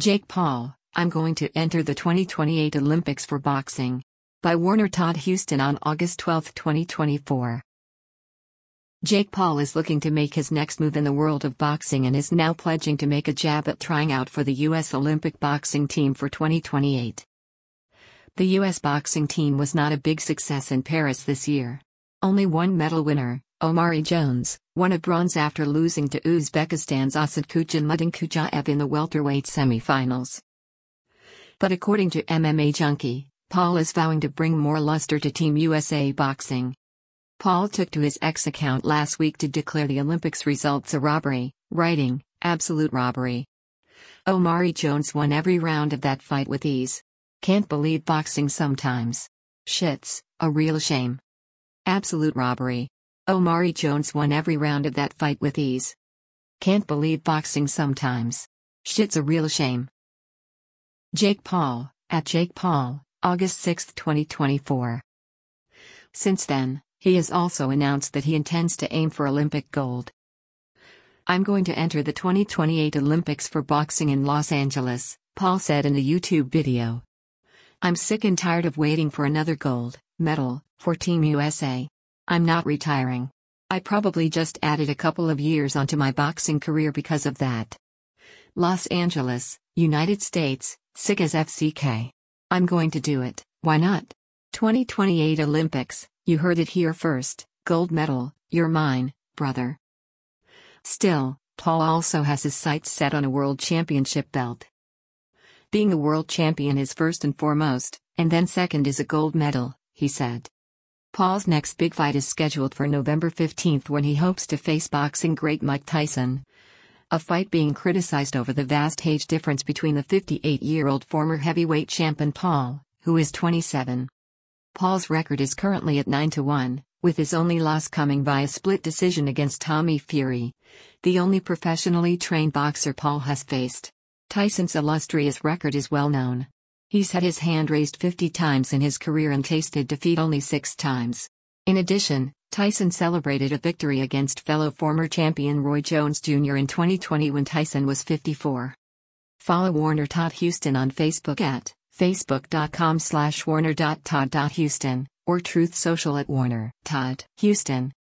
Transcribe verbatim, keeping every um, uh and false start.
Jake Paul, I'm going to enter the twenty twenty-eight Olympics for boxing. By Warner Todd Houston on August twelfth, twenty twenty-four. Jake Paul is looking to make his next move in the world of boxing and is now pledging to make a jab at trying out for the U S Olympic boxing team for twenty twenty-eight. The U S boxing team was not a big success in Paris this year. Only one medal winner, Omari Jones, won a bronze after losing to Uzbekistan's Asad Kujanmudin in the welterweight semifinals. But according to M M A Junkie, Paul is vowing to bring more luster to Team U S A Boxing. Paul took to his X account last week to declare the Olympics results a robbery, writing, "Absolute robbery. Omari Jones won every round of that fight with ease. Can't believe boxing sometimes. Shit's a real shame. Absolute robbery. Omari Jones won every round of that fight with ease. Can't believe boxing sometimes. Shit's a real shame." Jake Paul, at Jake Paul, August sixth, twenty twenty-four. Since then, he has also announced that he intends to aim for Olympic gold. "I'm going to enter the twenty twenty-eight Olympics for boxing in Los Angeles," Paul said in a YouTube video. "I'm sick and tired of waiting for another gold medal for Team U S A. I'm not retiring. I probably just added a couple of years onto my boxing career because of that. Los Angeles, United States, sick as F C K. I'm going to do it, why not? twenty twenty-eight Olympics, you heard it here first, gold medal, you're mine, brother." Still, Paul also has his sights set on a world championship belt. "Being a world champion is first and foremost, and then second is a gold medal," he said. Paul's next big fight is scheduled for November fifteenth when he hopes to face boxing great Mike Tyson. A fight being criticized over the vast age difference between the fifty-eight-year-old former heavyweight champ and Paul, who is twenty-seven. Paul's record is currently at nine to one, with his only loss coming by a split decision against Tommy Fury, the only professionally trained boxer Paul has faced. Tyson's illustrious record is well known. He's had his hand raised fifty times in his career and tasted defeat only six times. In addition, Tyson celebrated a victory against fellow former champion Roy Jones Junior in twenty twenty when Tyson was fifty-four. Follow Warner Todd Houston on Facebook at facebook.com slash warner.todd.houston or Truth Social at Warner Todd Houston.